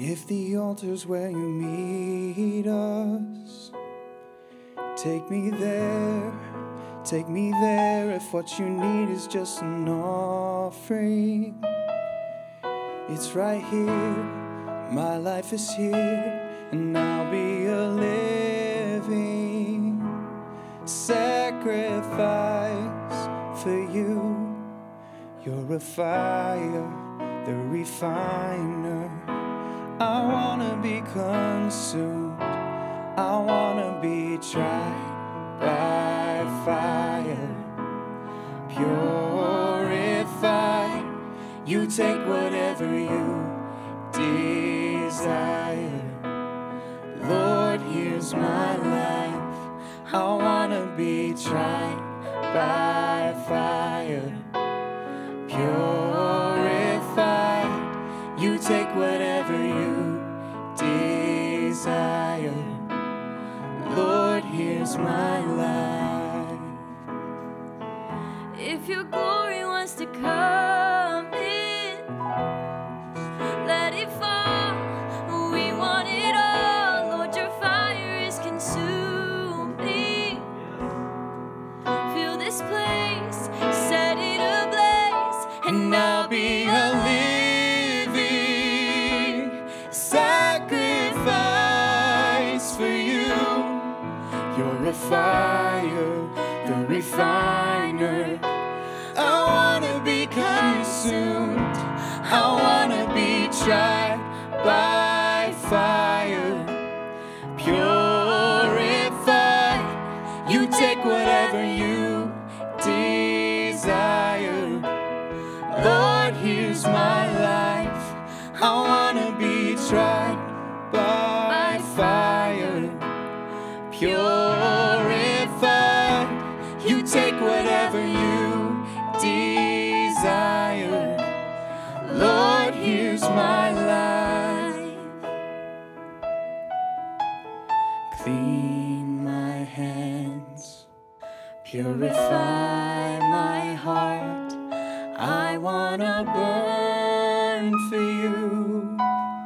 If the altar's where you meet us, take me there, take me there. If what you need is just an offering, it's right here, my life is here, and I'll be a living sacrifice for you. You're a fire, the refiner. I wanna be consumed, I wanna be tried by fire, purified. You take whatever you desire. Lord, here's my life. I wanna be tried by fire, purified. You take whatever you desire. Lord, here's my life. If your glory wants to come in, let it fall. We want it all. Lord, your fire is consuming. Fill this place, set it ablaze, and I'll be a living sacrifice for you. You're a fire, the refiner. I wanna be consumed, I wanna be tried by fire, purified. You take whatever you desire. Lord, here's my life. I wanna be tried by fire, purified. You take whatever you desire. Lord, here's my life. Clean my hands, purify my heart. I wanna burn for you,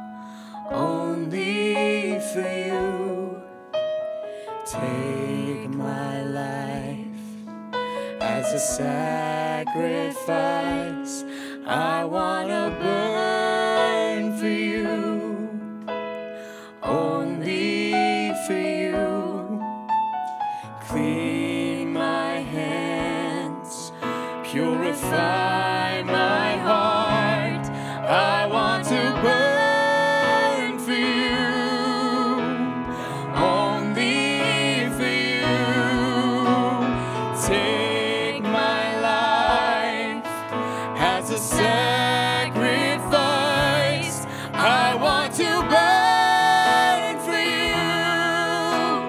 only for you. Take my life as a sacrifice. I wanna burn for you, only for you. Clean my hands, purify my heart. I want to burn for you, only for you. Take my life as a sacrifice. I want to burn for you,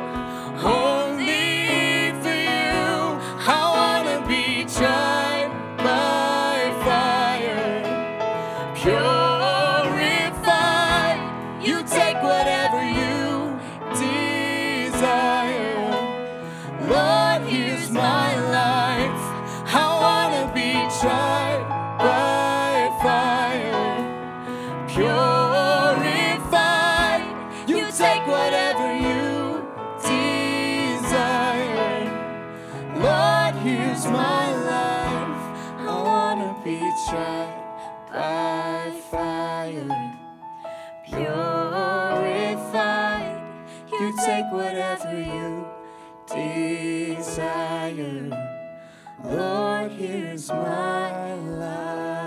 only for you. I wanna be tried by fire, purified. You take whatever you desire. Lord, here's my life. I wanna be tried by fire, purified. You take whatever you desire. Lord, here's my life. I wanna be tried by fire, purified. You take whatever you desire. Lord, here's my life.